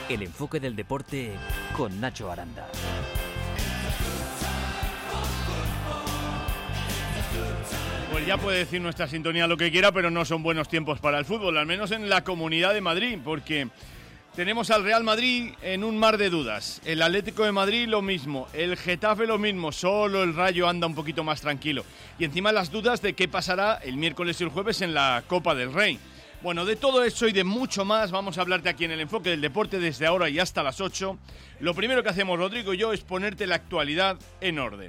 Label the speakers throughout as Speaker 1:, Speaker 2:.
Speaker 1: El enfoque del deporte con Nacho Aranda.
Speaker 2: Pues ya puede decir nuestra sintonía lo que quiera, pero no son buenos tiempos para el fútbol, al menos en la Comunidad de Madrid, porque tenemos al Real Madrid en un mar de dudas. El Atlético de Madrid lo mismo, el Getafe lo mismo, solo el Rayo anda un poquito más tranquilo. Y encima las dudas de qué pasará el miércoles y el jueves en la Copa del Rey. Bueno, de todo eso y de mucho más vamos a hablarte aquí en el enfoque del deporte desde ahora y hasta las 8. Lo primero que hacemos Rodrigo y yo es ponerte la actualidad en orden.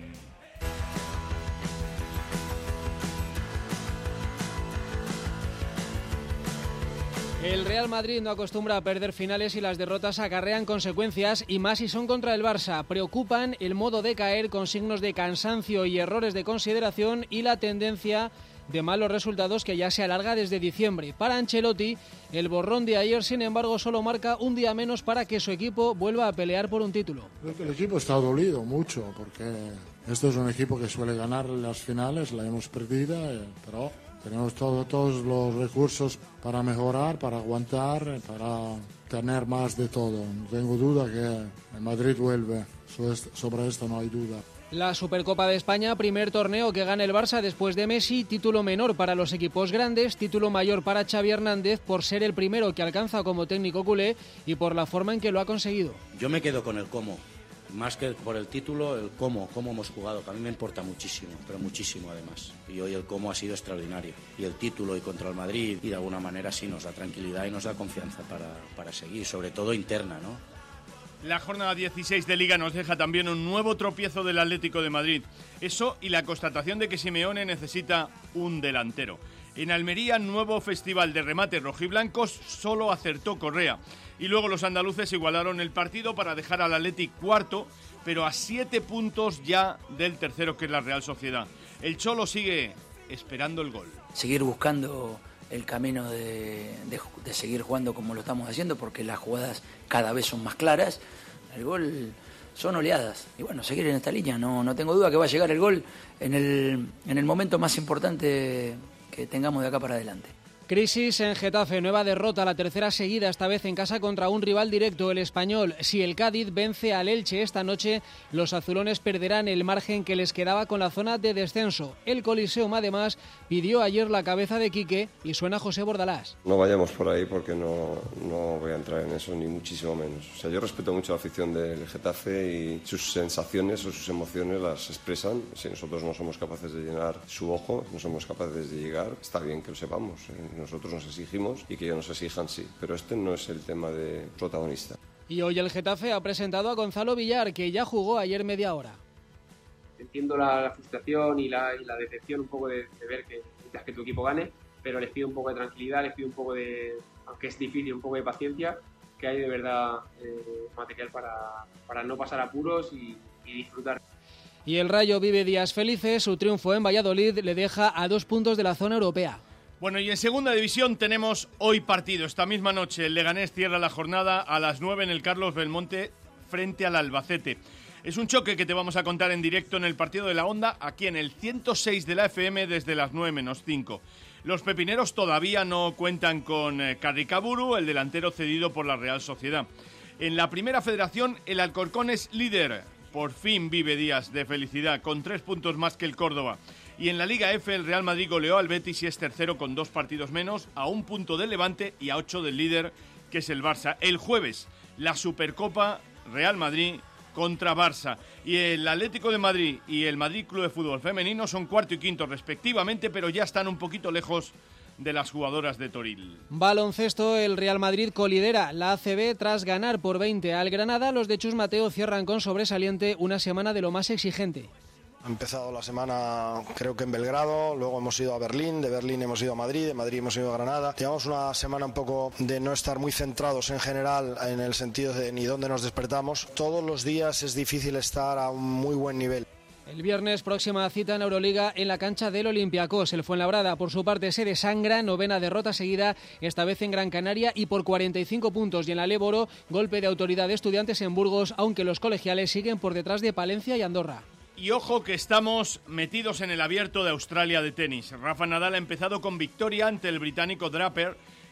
Speaker 3: El Real Madrid no acostumbra a perder finales y las derrotas acarrean consecuencias, y más si son contra el Barça. Preocupan el modo de caer con signos de cansancio y errores de consideración y la tendencia de malos resultados que ya se alarga desde diciembre. Para Ancelotti, el borrón de ayer, sin embargo, solo marca un día menos para que su equipo vuelva a pelear por un título.
Speaker 4: Creo que el equipo está dolido mucho porque esto es un equipo que suele ganar las finales, la hemos perdido, pero tenemos todos los recursos para mejorar, para aguantar, para tener más de todo. No tengo duda que el Madrid vuelve, sobre esto no hay duda.
Speaker 3: La Supercopa de España, primer torneo que gana el Barça después de Messi, título menor para los equipos grandes, título mayor para Xavi Hernández por ser el primero que alcanza como técnico culé y por la forma en que lo ha conseguido.
Speaker 5: Yo me quedo con el cómo, más que por el título, el cómo hemos jugado, que a mí me importa muchísimo, pero muchísimo además. Y hoy el cómo ha sido extraordinario. Y el título y contra el Madrid, y de alguna manera sí nos da tranquilidad y nos da confianza para seguir, sobre todo interna, ¿no?
Speaker 2: La jornada 16 de Liga nos deja también un nuevo tropiezo del Atlético de Madrid. Eso y la constatación de que Simeone necesita un delantero. En Almería, nuevo festival de remate rojiblancos, solo acertó Correa. Y luego los andaluces igualaron el partido para dejar al Athletic cuarto, pero a 7 puntos ya del tercero, que es la Real Sociedad. El Cholo sigue esperando el gol.
Speaker 6: Seguir buscando el camino de seguir jugando como lo estamos haciendo, porque las jugadas cada vez son más claras. El gol son oleadas y bueno, seguir en esta línea, no tengo duda que va a llegar el gol en el momento más importante que tengamos de acá para adelante.
Speaker 3: Crisis en Getafe, nueva derrota, la tercera seguida, esta vez en casa contra un rival directo, el Español. Si el Cádiz vence al Elche esta noche, los azulones perderán el margen que les quedaba con la zona de descenso. El Coliseum, además, pidió ayer la cabeza de Quique y suena José Bordalás.
Speaker 7: No vayamos por ahí porque no voy a entrar en eso, ni muchísimo menos. O sea, yo respeto mucho la afición del Getafe y sus sensaciones o sus emociones las expresan. Si nosotros no somos capaces de llenar su ojo, no somos capaces de llegar, está bien que lo sepamos. Nosotros nos exigimos y que ellos nos exijan, sí, pero este no es el tema de protagonista.
Speaker 3: Y hoy el Getafe ha presentado a Gonzalo Villar, que ya jugó ayer media hora.
Speaker 8: Entiendo la frustración y la decepción un poco de ver que tu equipo gane, pero les pido un poco de tranquilidad, les pido un poco de, aunque es difícil, un poco de paciencia, que hay de verdad material para no pasar apuros y disfrutar.
Speaker 3: Y el Rayo vive días felices, su triunfo en Valladolid le deja a 2 puntos de la zona europea.
Speaker 2: Bueno, y en segunda división tenemos hoy partido. Esta misma noche el Leganés cierra la jornada a las 9 en el Carlos Belmonte frente al Albacete. Es un choque que te vamos a contar en directo en el partido de la Onda, aquí en el 106 de la FM desde las 9:05. Los pepineros todavía no cuentan con Carricaburu, el delantero cedido por la Real Sociedad. En la primera federación el Alcorcón es líder. Por fin vive días de felicidad, con 3 puntos más que el Córdoba. Y en la Liga F el Real Madrid goleó al Betis y es tercero con 2 partidos menos, a 1 punto del Levante y a 8 del líder, que es el Barça. El jueves, la Supercopa Real Madrid contra Barça. Y el Atlético de Madrid y el Madrid Club de Fútbol Femenino son cuarto y quinto respectivamente, pero ya están un poquito lejos de las jugadoras de Toril.
Speaker 3: Baloncesto, el Real Madrid colidera la ACB tras ganar por 20 al Granada. Los de Chus Mateo cierran con sobresaliente una semana de lo más exigente.
Speaker 9: Ha empezado la semana creo que en Belgrado, luego hemos ido a Berlín, de Berlín hemos ido a Madrid, de Madrid hemos ido a Granada. Llevamos una semana un poco de no estar muy centrados en general en el sentido de ni dónde nos despertamos. Todos los días es difícil estar a un muy buen nivel.
Speaker 3: El viernes, próxima cita en Euroliga en la cancha del Olympiacos. El Fuenlabrada, por su parte, se desangra, 9ª derrota seguida, esta vez en Gran Canaria y por 45 puntos. Y en la Léboro, golpe de autoridad de Estudiantes en Burgos, aunque los colegiales siguen por detrás de Palencia y Andorra.
Speaker 2: Y ojo que estamos metidos en el Abierto de Australia de tenis. Rafa Nadal ha empezado con victoria ante el británico Draper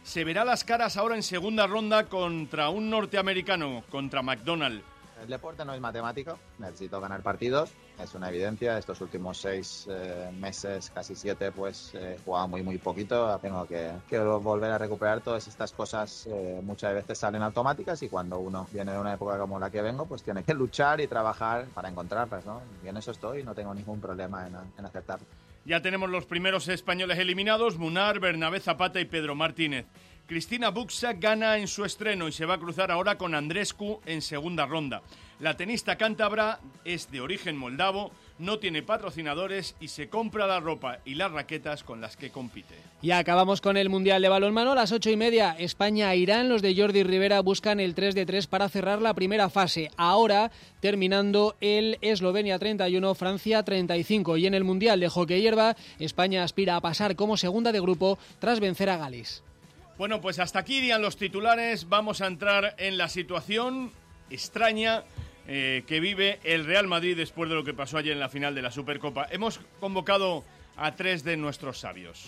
Speaker 2: se verá las caras ahora en segunda ronda contra un norteamericano, contra McDonald.
Speaker 10: El deporte no es matemático, necesito ganar partidos, es una evidencia. Estos últimos 6 meses, casi 7, pues he jugado muy poquito. Tengo que volver a recuperar todas estas cosas. Muchas veces salen automáticas y cuando uno viene de una época como la que vengo, pues tiene que luchar y trabajar para encontrarlas, ¿no? Y en eso estoy y no tengo ningún problema en aceptarlo.
Speaker 2: Ya tenemos los primeros españoles eliminados, Munar, Bernabé Zapata y Pedro Martínez. Cristina Buxa gana en su estreno y se va a cruzar ahora con Andreescu en segunda ronda. La tenista cántabra es de origen moldavo, no tiene patrocinadores y se compra la ropa y las raquetas con las que compite.
Speaker 3: Y acabamos con el Mundial de Balonmano a las 8:30. España-Irán, los de Jordi Rivera buscan el 3-3 para cerrar la primera fase. Ahora terminando el Eslovenia 31, Francia 35. Y en el Mundial de Hockey Hierba, España aspira a pasar como segunda de grupo tras vencer a Gales.
Speaker 2: Bueno, pues hasta aquí irían los titulares. Vamos a entrar en la situación extraña que vive el Real Madrid después de lo que pasó ayer en la final de la Supercopa. Hemos convocado a 3 de nuestros sabios.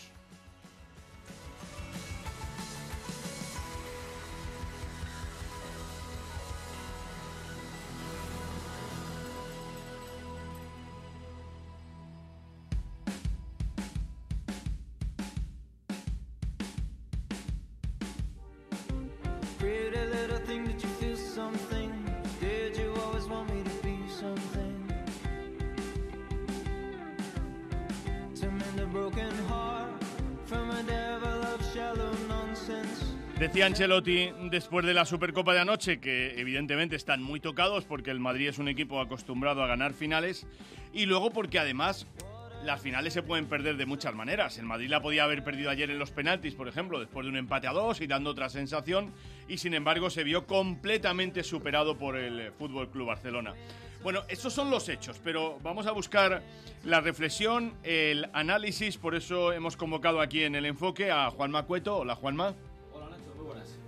Speaker 2: Decía Ancelotti después de la Supercopa de anoche que evidentemente están muy tocados porque el Madrid es un equipo acostumbrado a ganar finales y luego porque además las finales se pueden perder de muchas maneras. El Madrid la podía haber perdido ayer en los penaltis, por ejemplo, después de un empate a 2 y dando otra sensación, y sin embargo se vio completamente superado por el FC Barcelona. Bueno, esos son los hechos, pero vamos a buscar la reflexión, el análisis, por eso hemos convocado aquí en El Enfoque a Juanma Cueto. Hola, Juanma.
Speaker 11: Hola, Nacho, muy buenas.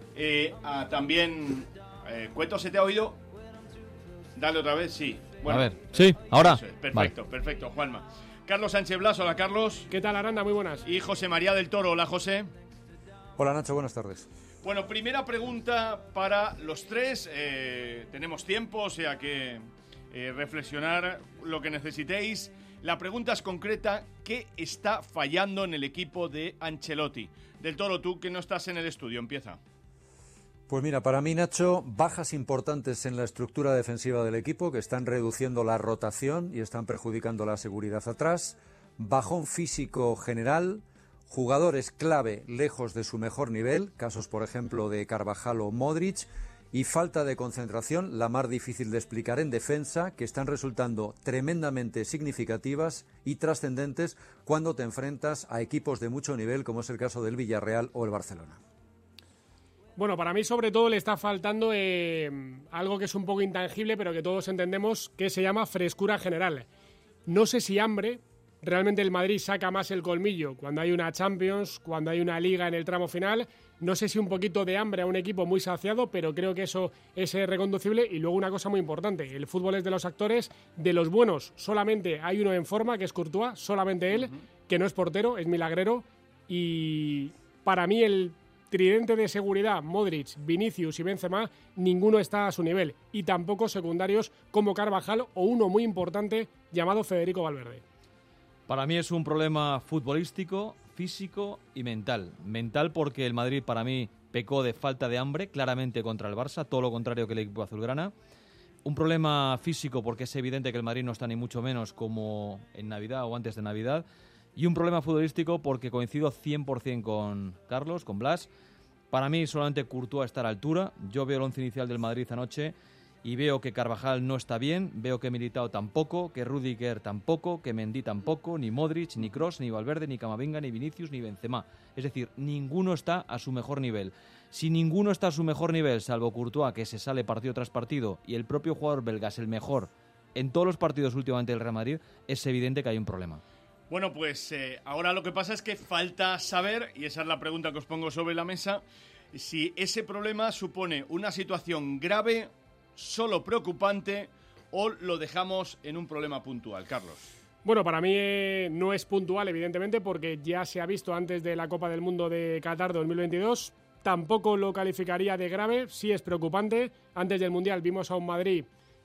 Speaker 2: También, Cueto, ¿se te ha oído? Dale otra vez, sí. Bueno,
Speaker 11: a ver, sí, ahora.
Speaker 2: Perfecto, vale. Perfecto, Juanma. Carlos Sánchez Blas, hola Carlos.
Speaker 12: ¿Qué tal, Aranda? Muy buenas.
Speaker 2: Y José María del Toro, hola José.
Speaker 13: Hola Nacho, buenas tardes.
Speaker 2: Bueno, primera pregunta para los 3. Tenemos tiempo, o sea que reflexionar lo que necesitéis. La pregunta es concreta: ¿qué está fallando en el equipo de Ancelotti? Del Toro, tú que no estás en el estudio, empieza.
Speaker 13: Pues mira, para mí, Nacho, bajas importantes en la estructura defensiva del equipo que están reduciendo la rotación y están perjudicando la seguridad atrás, bajón físico general, jugadores clave lejos de su mejor nivel, casos por ejemplo de Carvajal o Modric, y falta de concentración, la más difícil de explicar en defensa, que están resultando tremendamente significativas y trascendentes cuando te enfrentas a equipos de mucho nivel, como es el caso del Villarreal o el Barcelona.
Speaker 12: Bueno, para mí sobre todo le está faltando algo que es un poco intangible, pero que todos entendemos, que se llama frescura general. No sé si hambre. Realmente el Madrid saca más el colmillo cuando hay una Champions, cuando hay una Liga en el tramo final. No sé si un poquito de hambre a un equipo muy saciado, pero creo que eso es reconducible. Y luego una cosa muy importante, el fútbol es de los actores, de los buenos. Solamente hay uno en forma, que es Courtois, solamente él, que no es portero, es milagrero. Y para mí el tridente de seguridad, Modric, Vinicius y Benzema, ninguno está a su nivel. Y tampoco secundarios como Carvajal o uno muy importante llamado Federico Valverde.
Speaker 11: Para mí es un problema futbolístico, físico y mental. Mental porque el Madrid para mí pecó de falta de hambre claramente contra el Barça, todo lo contrario que el equipo azulgrana. Un problema físico porque es evidente que el Madrid no está ni mucho menos como en Navidad o antes de Navidad. Y un problema futbolístico porque coincido 100% con Carlos, con Blas. Para mí solamente Courtois está a la altura. Yo veo el once inicial del Madrid anoche y veo que Carvajal no está bien, veo que Militao tampoco, que Rüdiger tampoco, que Mendy tampoco, ni Modric, ni Kroos, ni Valverde, ni Camavinga, ni Vinicius, ni Benzema. Es decir, ninguno está a su mejor nivel. Si ninguno está a su mejor nivel, salvo Courtois, que se sale partido tras partido, y el propio jugador belga es el mejor en todos los partidos últimamente del Real Madrid, es evidente que hay un problema.
Speaker 2: Bueno, pues ahora lo que pasa es que falta saber, y esa es la pregunta que os pongo sobre la mesa, si ese problema supone una situación grave, solo preocupante, o lo dejamos en un problema puntual. Carlos.
Speaker 12: Bueno, para mí no es puntual, evidentemente, porque ya se ha visto antes de la Copa del Mundo de Qatar 2022, tampoco lo calificaría de grave, sí es preocupante. Antes del Mundial vimos a un Madrid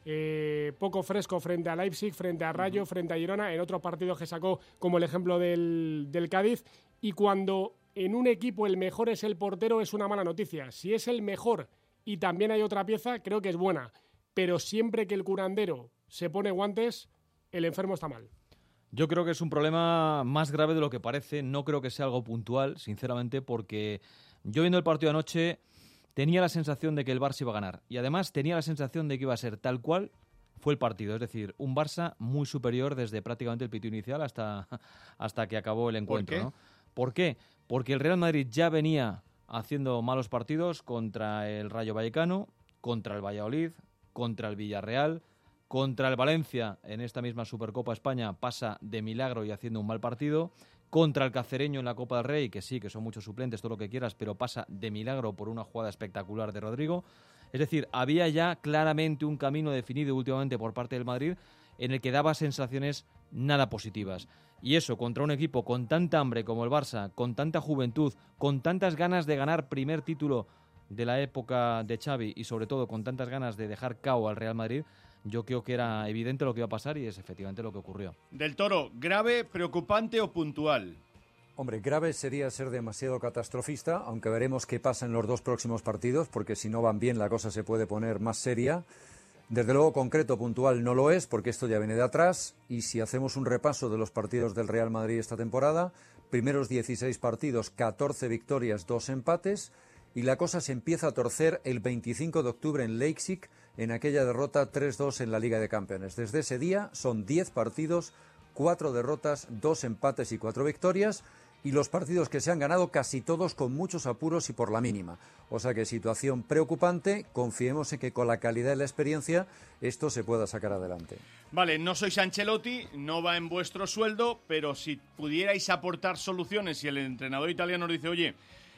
Speaker 12: poco fresco frente a Leipzig, frente a Rayo, frente a Girona, en otros partidos que sacó como el ejemplo del Cádiz, y cuando en un equipo el mejor es el portero es una mala noticia. Si es el mejor y también hay otra pieza, creo que es buena, pero siempre que el curandero se pone guantes, el enfermo está mal.
Speaker 11: Yo creo que es un problema más grave de lo que parece, no creo que sea algo puntual, sinceramente, porque yo viendo el partido anoche tenía la sensación de que el Barça iba a ganar y además tenía la sensación de que iba a ser tal cual fue el partido, es decir, un Barça muy superior desde prácticamente el pito inicial hasta que acabó el encuentro. ¿Por qué? ¿No? ¿Por qué? Porque el Real Madrid ya venía haciendo malos partidos contra el Rayo Vallecano, contra el Valladolid, contra el Villarreal, contra el Valencia en esta misma Supercopa España pasa de milagro y haciendo un mal partido, contra el Cacereño en la Copa del Rey, que sí, que son muchos suplentes, todo lo que quieras, pero pasa de milagro por una jugada espectacular de Rodrigo. Es decir, había ya claramente un camino definido últimamente por parte del Madrid en el que daba sensaciones nada positivas. Y eso, contra un equipo con tanta hambre como el Barça, con tanta juventud, con tantas ganas de ganar primer título de la época de Xavi y sobre todo con tantas ganas de dejar cao al Real Madrid, yo creo que era evidente lo que iba a pasar y es efectivamente lo que ocurrió.
Speaker 2: Del Toro, ¿grave, preocupante o puntual?
Speaker 13: Hombre, grave sería ser demasiado catastrofista, aunque veremos qué pasa en los dos próximos partidos, porque si no van bien la cosa se puede poner más seria. Desde luego, concreto, puntual no lo es, porque esto ya viene de atrás, y si hacemos un repaso de los partidos del Real Madrid esta temporada, primeros 16 partidos, 14 victorias, 2 empates, y la cosa se empieza a torcer el 25 de octubre en Leipzig, en aquella derrota 3-2 en la Liga de Campeones. Desde ese día son 10 partidos, 4 derrotas, 2 empates y 4 victorias, y los partidos que se han ganado casi todos con muchos apuros y por la mínima. O sea que situación preocupante, confiemos en que con la calidad y la experiencia esto se pueda sacar adelante.
Speaker 2: Vale, no sois Ancelotti, no va en vuestro sueldo, pero si pudierais aportar soluciones, si el entrenador italiano os dice, oye,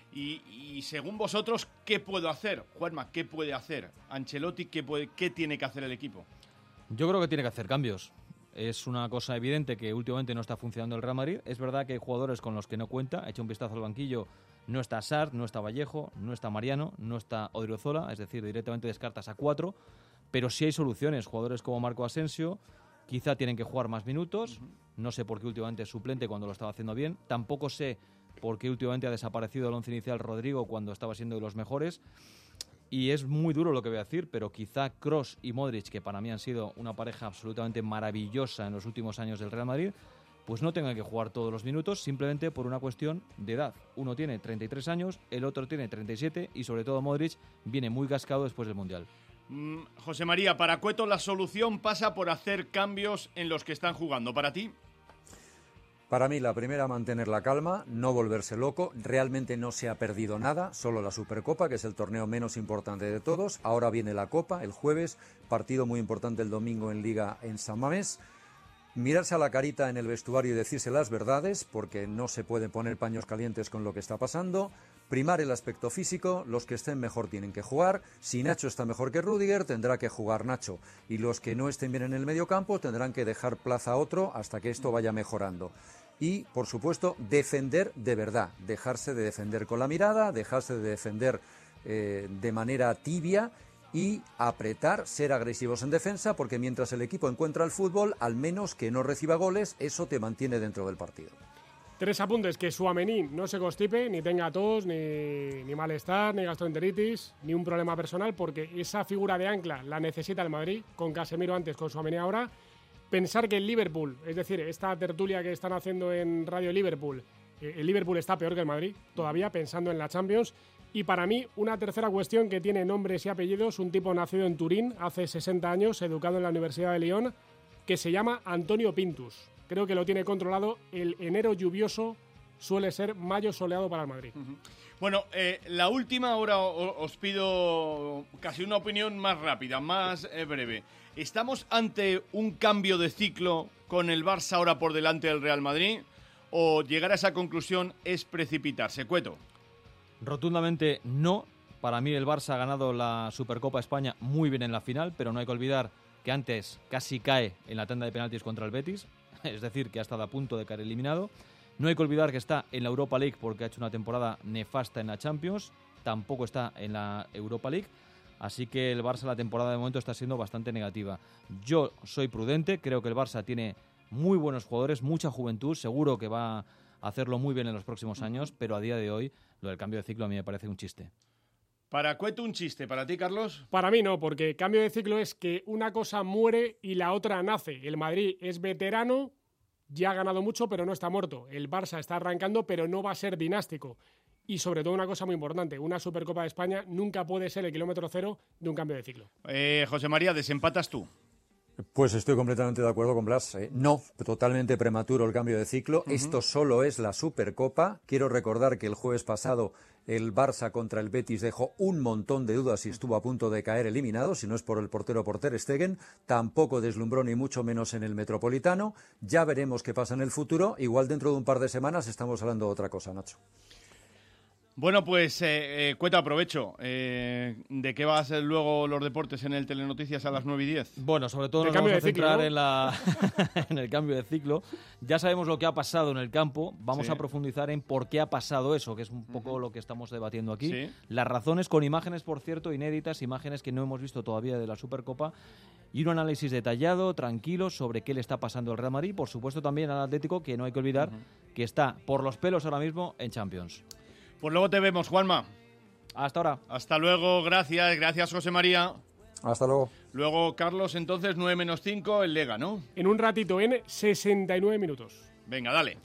Speaker 2: y según vosotros, ¿qué puedo hacer? Juanma, ¿qué puede hacer? Ancelotti, ¿qué tiene que hacer el equipo?
Speaker 11: Yo creo que tiene que hacer cambios. Es una cosa evidente que últimamente no está funcionando el Real Madrid. Es verdad que hay jugadores con los que no cuenta. Echa un vistazo al banquillo. No está Sarr, no está Vallejo, no está Mariano, no está Odriozola. Es decir, directamente descartas a 4. Pero sí hay soluciones. Jugadores como Marco Asensio quizá tienen que jugar más minutos. No sé por qué últimamente es suplente cuando lo estaba haciendo bien. Tampoco sé por qué últimamente ha desaparecido el once inicial Rodrigo cuando estaba siendo de los mejores. Y es muy duro lo que voy a decir, pero quizá Kroos y Modric, que para mí han sido una pareja absolutamente maravillosa en los últimos años del Real Madrid, pues no tengan que jugar todos los minutos simplemente por una cuestión de edad. Uno tiene 33 años, el otro tiene 37 y sobre todo Modric viene muy cascado después del Mundial.
Speaker 2: José María, para Cueto la solución pasa por hacer cambios en los que están jugando. ¿Para ti?
Speaker 13: Para mí, la primera, mantener la calma, no volverse loco. Realmente no se ha perdido nada, solo la Supercopa, que es el torneo menos importante de todos. Ahora viene la Copa, el jueves, partido muy importante el domingo en Liga en San Mamés. Mirarse a la carita en el vestuario y decirse las verdades, porque no se pueden poner paños calientes con lo que está pasando. Primar el aspecto físico, los que estén mejor tienen que jugar. Si Nacho está mejor que Rüdiger, tendrá que jugar Nacho. Y los que no estén bien en el mediocampo tendrán que dejar plaza a otro hasta que esto vaya mejorando. Y, por supuesto, defender de verdad. Dejarse de defender con la mirada, dejarse de defender de manera tibia y apretar, ser agresivos en defensa, porque mientras el equipo encuentra el fútbol, al menos que no reciba goles, eso te mantiene dentro del partido.
Speaker 12: 3 apuntes: que Tchouaméni no se constipe, ni tenga tos, ni malestar, ni gastroenteritis, ni un problema personal, porque esa figura de ancla la necesita el Madrid, con Casemiro antes, con Tchouaméni ahora. Pensar que el Liverpool, es decir, esta tertulia que están haciendo en Radio Liverpool, el Liverpool está peor que el Madrid, todavía pensando en la Champions. Y para mí, una tercera cuestión que tiene nombres y apellidos, un tipo nacido en Turín hace 60 años, educado en la Universidad de Lyon, que se llama Antonio Pintus. Creo que lo tiene controlado. El enero lluvioso suele ser mayo soleado para el Madrid.
Speaker 2: Bueno, la última, ahora os pido casi una opinión más rápida, más breve. ¿Estamos ante un cambio de ciclo con el Barça ahora por delante del Real Madrid? ¿O llegar a esa conclusión es precipitarse? Cueto.
Speaker 11: Rotundamente no. Para mí el Barça ha ganado la Supercopa España muy bien en la final, pero no hay que olvidar que antes casi cae en la tanda de penaltis contra el Betis, es decir, que ha estado a punto de caer eliminado. No hay que olvidar que está en la Europa League porque ha hecho una temporada nefasta en la Champions, tampoco está en la Europa League, así que el Barça la temporada de momento está siendo bastante negativa. Yo soy prudente, creo que el Barça tiene muy buenos jugadores, mucha juventud, seguro que va a hacerlo muy bien en los próximos años, pero a día de hoy lo del cambio de ciclo a mí me parece un chiste.
Speaker 2: Para Cueto un chiste, ¿para ti, Carlos?
Speaker 12: Para mí no, porque cambio de ciclo es que una cosa muere y la otra nace. El Madrid es veterano, ya ha ganado mucho, pero no está muerto. El Barça está arrancando, pero no va a ser dinástico. Y sobre todo una cosa muy importante, una Supercopa de España nunca puede ser el kilómetro cero de un cambio de ciclo.
Speaker 2: José María, ¿desempatas tú?
Speaker 13: Pues estoy completamente de acuerdo con Blas. No, totalmente prematuro el cambio de ciclo. Esto solo es la Supercopa. Quiero recordar que el jueves pasado el Barça contra el Betis dejó un montón de dudas y estuvo a punto de caer eliminado, si no es por el portero por Ter Stegen. Tampoco deslumbró ni mucho menos en el Metropolitano. Ya veremos qué pasa en el futuro. Igual dentro de un par de semanas estamos hablando de otra cosa, Nacho.
Speaker 2: Bueno, pues, Cueto, aprovecho. ¿De qué va a ser luego los deportes en el Telenoticias a las 9:10?
Speaker 11: Bueno, sobre todo nos vamos a centrar en el cambio de ciclo. Ya sabemos lo que ha pasado en el campo. Vamos a profundizar en por qué ha pasado eso, que es un poco lo que estamos debatiendo aquí. Sí. Las razones, con imágenes, por cierto, inéditas, imágenes que no hemos visto todavía de la Supercopa. Y un análisis detallado, tranquilo, sobre qué le está pasando al Real Madrid. Por supuesto, también al Atlético, que no hay que olvidar que está por los pelos ahora mismo en Champions.
Speaker 2: Pues luego te vemos, Juanma.
Speaker 11: Hasta ahora.
Speaker 2: Hasta luego, gracias José María.
Speaker 13: Hasta luego.
Speaker 2: Luego, Carlos, entonces 9-5, el Lega, ¿no?
Speaker 12: En un ratito, en 69 minutos.
Speaker 2: Venga, dale.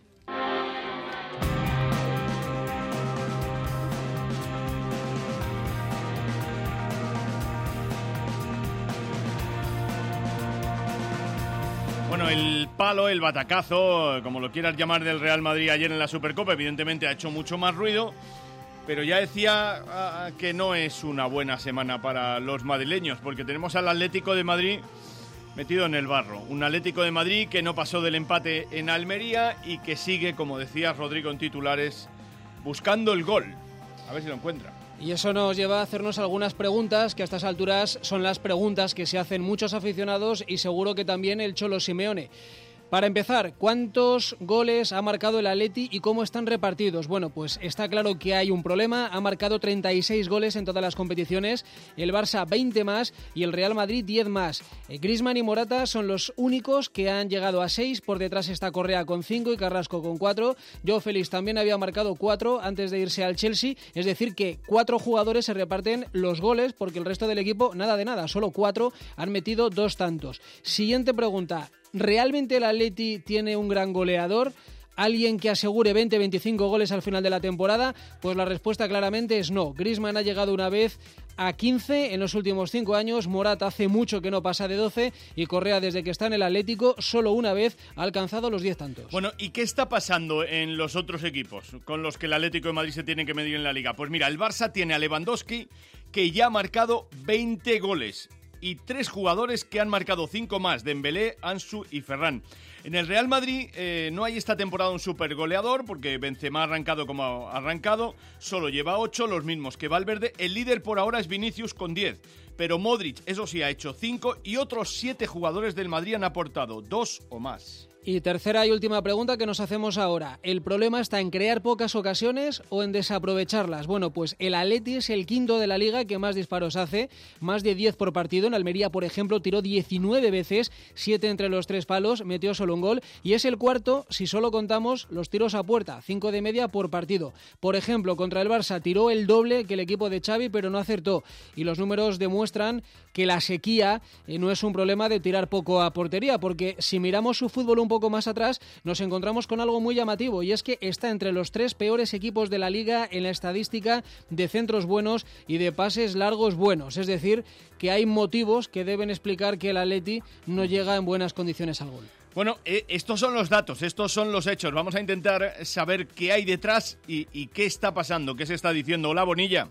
Speaker 2: Bueno, el palo, el batacazo, como lo quieras llamar, del Real Madrid ayer en la Supercopa, evidentemente ha hecho mucho más ruido, pero ya decía que no es una buena semana para los madrileños, porque tenemos al Atlético de Madrid metido en el barro. Un Atlético de Madrid que no pasó del empate en Almería y que sigue, como decía Rodrigo en titulares, buscando el gol. A ver si lo encuentra.
Speaker 3: Y eso nos lleva a hacernos algunas preguntas, que a estas alturas son las preguntas que se hacen muchos aficionados y seguro que también el Cholo Simeone. Para empezar, ¿cuántos goles ha marcado el Atleti y cómo están repartidos? Bueno, pues está claro que hay un problema. Ha marcado 36 goles en todas las competiciones, el Barça 20 más y el Real Madrid 10 más. Griezmann y Morata son los únicos que han llegado a 6, por detrás está Correa con 5 y Carrasco con 4. Joao Félix también había marcado 4 antes de irse al Chelsea, es decir que 4 jugadores se reparten los goles porque el resto del equipo nada de nada, solo 4 han metido 2 tantos. Siguiente pregunta. ¿Realmente el Atleti tiene un gran goleador? ¿Alguien que asegure 20-25 goles al final de la temporada? Pues la respuesta claramente es no. Griezmann ha llegado una vez a 15 en los últimos 5 años, Morata hace mucho que no pasa de 12 y Correa desde que está en el Atlético solo una vez ha alcanzado los 10 tantos.
Speaker 2: Bueno, ¿y qué está pasando en los otros equipos con los que el Atlético de Madrid se tiene que medir en la Liga? Pues mira, el Barça tiene a Lewandowski que ya ha marcado 20 goles. Y 3 jugadores que han marcado 5 más, Dembélé, Ansu y Ferran. En el Real Madrid no hay esta temporada un supergoleador, porque Benzema ha arrancado como ha arrancado, solo lleva 8, los mismos que Valverde. El líder por ahora es Vinicius con 10, pero Modric, eso sí, ha hecho 5 y otros 7 jugadores del Madrid han aportado 2 o más.
Speaker 3: Y tercera y última pregunta que nos hacemos ahora. ¿El problema está en crear pocas ocasiones o en desaprovecharlas? Bueno, pues el Atleti es el quinto de la Liga que más disparos hace, más de 10 por partido. En Almería, por ejemplo, tiró 19 veces, 7 entre los 3 palos, metió solo un gol. Y es el cuarto si solo contamos los tiros a puerta, 5 de media por partido. Por ejemplo, contra el Barça tiró el doble que el equipo de Xavi, pero no acertó. Y los números demuestran que la sequía no es un problema de tirar poco a portería, porque si miramos su fútbol un poco más atrás, nos encontramos con algo muy llamativo, y es que está entre los 3 peores equipos de la Liga en la estadística de centros buenos y de pases largos buenos. Es decir, que hay motivos que deben explicar que el Atleti no llega en buenas condiciones al gol.
Speaker 2: Bueno, estos son los datos, estos son los hechos. Vamos a intentar saber qué hay detrás y qué está pasando, qué se está diciendo. Hola, Bonilla.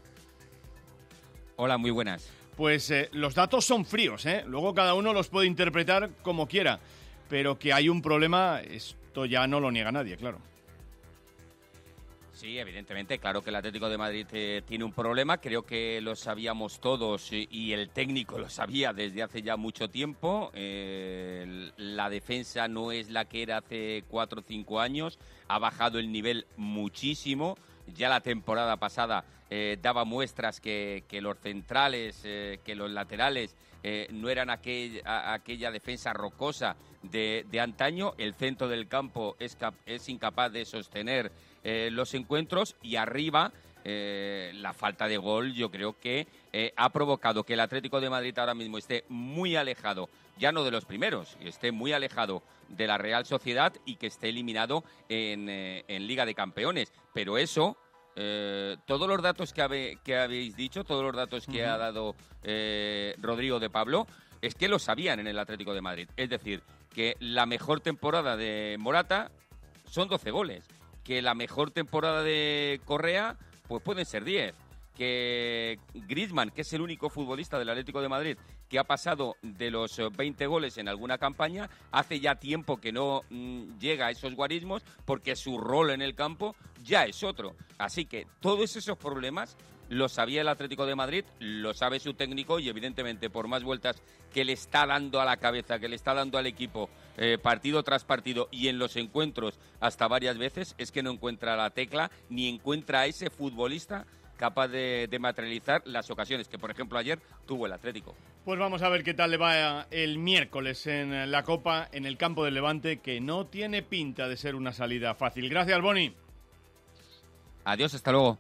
Speaker 14: Hola, muy buenas.
Speaker 2: Pues los datos son fríos, ¿eh? Luego cada uno los puede interpretar como quiera. Pero que hay un problema, esto ya no lo niega nadie, claro.
Speaker 14: Sí, evidentemente, claro que el Atlético de Madrid tiene un problema, creo que lo sabíamos todos y el técnico lo sabía desde hace ya mucho tiempo. La defensa no es la que era hace 4 o 5 años, ha bajado el nivel muchísimo. Ya la temporada pasada daba muestras que los centrales, que los laterales no eran aquella defensa rocosa de antaño. El centro del campo es incapaz de sostener los encuentros, y arriba la falta de gol yo creo que ha provocado que el Atlético de Madrid ahora mismo esté muy alejado, ya no de los primeros, esté muy alejado de la Real Sociedad y que esté eliminado en Liga de Campeones. Pero eso, todos los datos que habéis dicho, todos los datos que ha dado Rodrigo de Pablo, es que lo sabían en el Atlético de Madrid. Es decir, que la mejor temporada de Morata son 12 goles, que la mejor temporada de Correa pues pueden ser 10, que Griezmann, que es el único futbolista del Atlético de Madrid que ha pasado de los 20 goles en alguna campaña, hace ya tiempo que no llega a esos guarismos porque su rol en el campo ya es otro. Así que todos esos problemas lo sabía el Atlético de Madrid, lo sabe su técnico, y evidentemente por más vueltas que le está dando a la cabeza, que le está dando al equipo partido tras partido y en los encuentros hasta varias veces, es que no encuentra la tecla ni encuentra a ese futbolista capaz de materializar las ocasiones que, por ejemplo, ayer tuvo el Atlético.
Speaker 2: Pues vamos a ver qué tal le va el miércoles en la Copa, en el campo del Levante, que no tiene pinta de ser una salida fácil. Gracias, Boni.
Speaker 14: Adiós, hasta luego.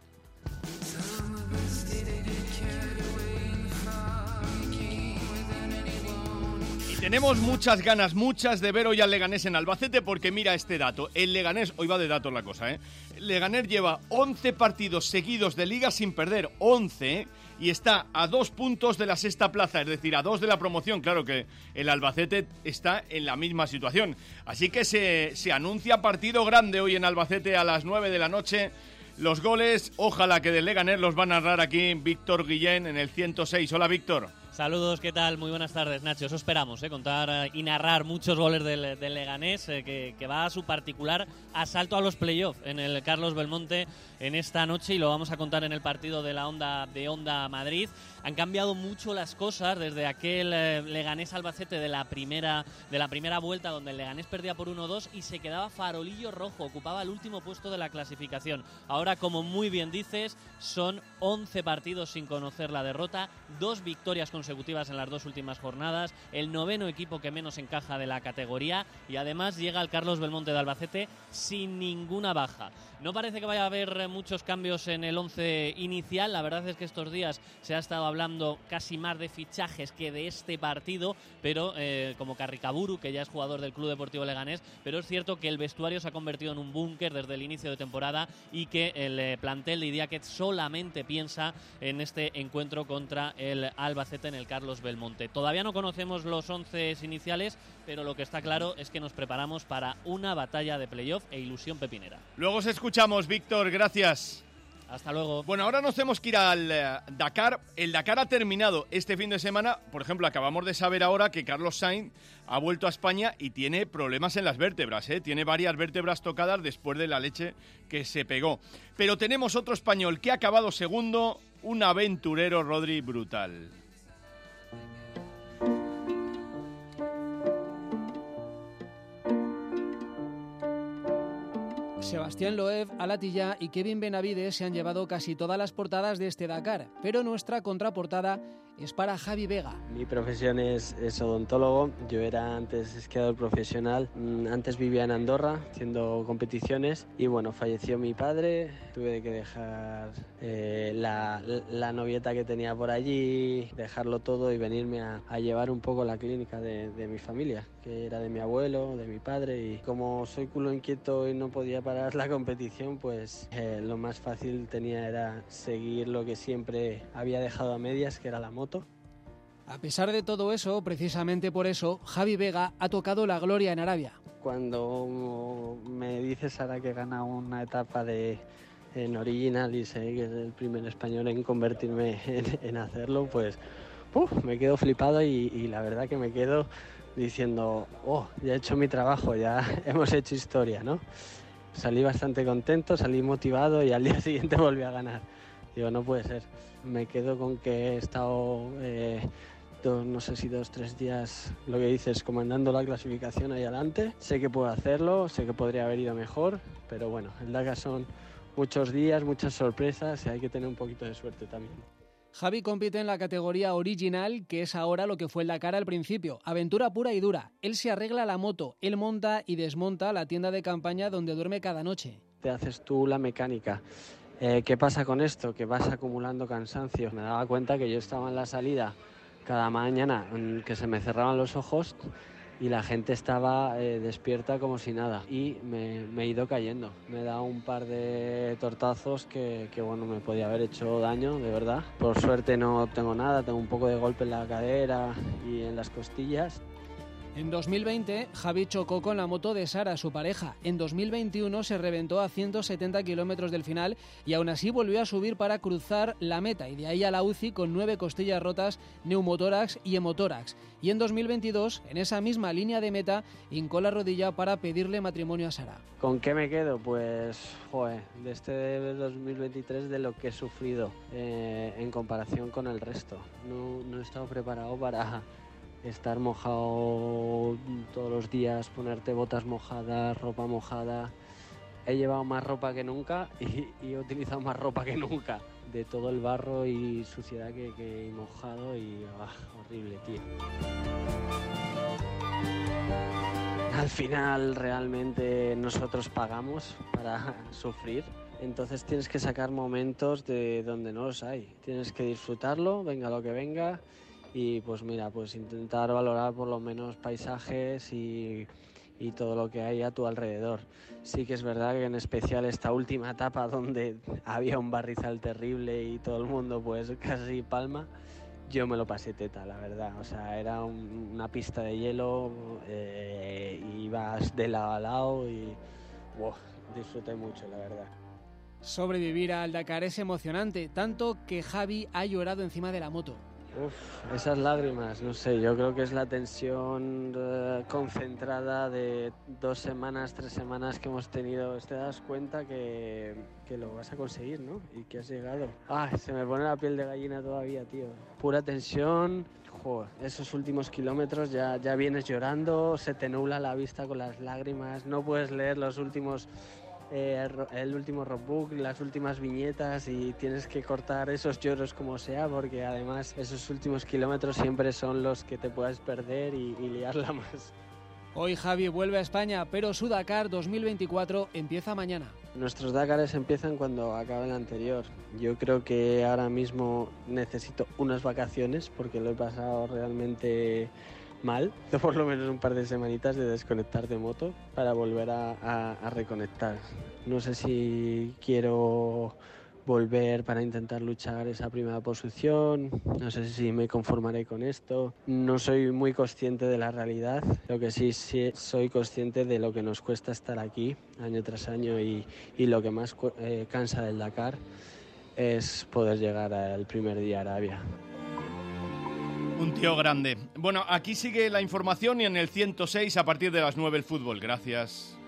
Speaker 2: Tenemos muchas ganas, de ver hoy al Leganés en Albacete, porque mira este dato. El Leganés, hoy va de datos la cosa, El Leganés lleva 11 partidos seguidos de Liga sin perder, 11, y está a 2 puntos de la sexta plaza, es decir, a 2 de la promoción. Claro que el Albacete está en la misma situación. Así que se anuncia partido grande hoy en Albacete a las 9 de la noche. Los goles, ojalá que del Leganés los va a narrar aquí Víctor Guillén en el 106. Hola, Víctor.
Speaker 15: Saludos, ¿qué tal? Muy buenas tardes, Nacho. Eso esperamos, contar y narrar muchos goles del Leganés, que va a su particular asalto a los playoffs en el Carlos Belmonte en esta noche, y lo vamos a contar en el partido de la Onda Madrid. Han cambiado mucho las cosas desde aquel Leganés-Albacete de la primera vuelta, donde el Leganés perdía por 1-2 y se quedaba farolillo rojo, ocupaba el último puesto de la clasificación. Ahora, como muy bien dices, son 11 partidos sin conocer la derrota, 2 victorias consecutivas en las 2 últimas jornadas, el 9º equipo que menos encaja de la categoría, y además llega al Carlos Belmonte de Albacete sin ninguna baja. No parece que vaya a haber muchos cambios en el 11 inicial. La verdad es que estos días se ha estado hablando casi más de fichajes que de este partido, pero como Carricaburu, que ya es jugador del Club Deportivo Leganés, pero es cierto que el vestuario se ha convertido en un búnker desde el inicio de temporada, y que el plantel de Idiáquez solamente piensa en este encuentro contra el Albacete en el Carlos Belmonte. Todavía no conocemos los 11 iniciales, pero lo que está claro es que nos preparamos para una batalla de playoff e ilusión pepinera.
Speaker 2: Luego os escuchamos, Víctor, gracias.
Speaker 15: Hasta luego.
Speaker 2: Bueno, ahora nos tenemos que ir al Dakar. El Dakar ha terminado este fin de semana. Por ejemplo, acabamos de saber ahora que Carlos Sainz ha vuelto a España y tiene problemas en las vértebras, Tiene varias vértebras tocadas después de la leche que se pegó. Pero tenemos otro español que ha acabado segundo, un aventurero, Rodri, brutal.
Speaker 3: Sebastián Loeb, Alatilla y Kevin Benavides se han llevado casi todas las portadas de este Dakar, pero nuestra contraportada es para Javi Vega.
Speaker 16: Mi profesión es odontólogo. Yo era antes esquiador profesional. Antes vivía en Andorra haciendo competiciones y bueno, falleció mi padre. Tuve que dejar la novieta que tenía por allí, dejarlo todo y venirme a llevar un poco la clínica de mi familia, que era de mi abuelo, de mi padre, y como soy culo inquieto y no podía parar la competición, pues lo más fácil era seguir lo que siempre había dejado a medias, que era la moto.
Speaker 3: A pesar de todo eso, precisamente por eso, Javi Vega ha tocado la gloria en Arabia.
Speaker 16: Cuando me dices ahora que gana una etapa en Original y sé que es el primer español en convertirme en hacerlo, pues me quedo flipado y la verdad que me quedo diciendo, ya he hecho mi trabajo, ya hemos hecho historia, ¿no? Salí bastante contento, salí motivado y al día siguiente volví a ganar. Digo, no puede ser. Me quedo con que he estado, no sé si 2-3 días, lo que dices, comandando la clasificación ahí adelante. Sé que puedo hacerlo, sé que podría haber ido mejor, pero bueno, el Dakar son muchos días, muchas sorpresas y hay que tener un poquito de suerte también.
Speaker 3: Javi compite en la categoría original, que es ahora lo que fue el Dakar al principio. Aventura pura y dura. Él se arregla la moto, él monta y desmonta la tienda de campaña donde duerme cada noche.
Speaker 16: Te haces tú la mecánica. ¿Qué pasa con esto? Que vas acumulando cansancio. Me daba cuenta que yo estaba en la salida cada mañana, que se me cerraban los ojos y la gente estaba despierta como si nada. Y me he ido cayendo. Me he dado un par de tortazos que bueno, me podía haber hecho daño, de verdad. Por suerte no tengo nada, tengo un poco de golpe en la cadera y en las costillas.
Speaker 3: En 2020, Javi chocó con la moto de Sara, su pareja. En 2021 se reventó a 170 kilómetros del final y aún así volvió a subir para cruzar la meta y de ahí a la UCI con 9 costillas rotas, neumotórax y hemotórax. Y en 2022, en esa misma línea de meta, hincó la rodilla para pedirle matrimonio a Sara.
Speaker 16: ¿Con qué me quedo? Pues, de este 2023 de lo que he sufrido en comparación con el resto. No he estado preparado para estar mojado todos los días, ponerte botas mojadas, ropa mojada. He llevado más ropa que nunca y he utilizado más ropa que nunca. De todo el barro y suciedad que he mojado y horrible, tío. Al final realmente nosotros pagamos para sufrir. Entonces tienes que sacar momentos de donde no los hay. Tienes que disfrutarlo, venga lo que venga. Y pues mira, pues intentar valorar por lo menos paisajes y todo lo que hay a tu alrededor. Sí que es verdad que en especial esta última etapa donde había un barrizal terrible y todo el mundo pues casi palma, yo me lo pasé teta, la verdad. O sea, era una pista de hielo, ibas de lado a lado y disfruté mucho, la verdad.
Speaker 3: Sobrevivir al Dakar es emocionante, tanto que Javi ha llorado encima de la moto.
Speaker 16: Esas lágrimas, no sé, yo creo que es la tensión concentrada de 2 semanas, 3 semanas que hemos tenido. Te das cuenta que lo vas a conseguir, ¿no? Y que has llegado. Se me pone la piel de gallina todavía, tío. Pura tensión. Esos últimos kilómetros ya vienes llorando, se te nubla la vista con las lágrimas, no puedes leer los últimos... el último roadbook, las últimas viñetas y tienes que cortar esos lloros como sea porque además esos últimos kilómetros siempre son los que te puedes perder y liarla más.
Speaker 3: Hoy Javi vuelve a España, pero su Dakar 2024 empieza mañana.
Speaker 16: Nuestros Dakares empiezan cuando acabe el anterior. Yo creo que ahora mismo necesito unas vacaciones porque lo he pasado realmente mal, por lo menos un par de semanitas de desconectar de moto para volver a reconectar. No sé si quiero volver para intentar luchar esa primera posición, no sé si me conformaré con esto, no soy muy consciente de la realidad, lo que sí soy consciente de lo que nos cuesta estar aquí año tras año y lo que más cansa del Dakar es poder llegar al primer día a Arabia.
Speaker 2: Un tío grande. Bueno, aquí sigue la información y en el 106 a partir de las 9 el fútbol. Gracias.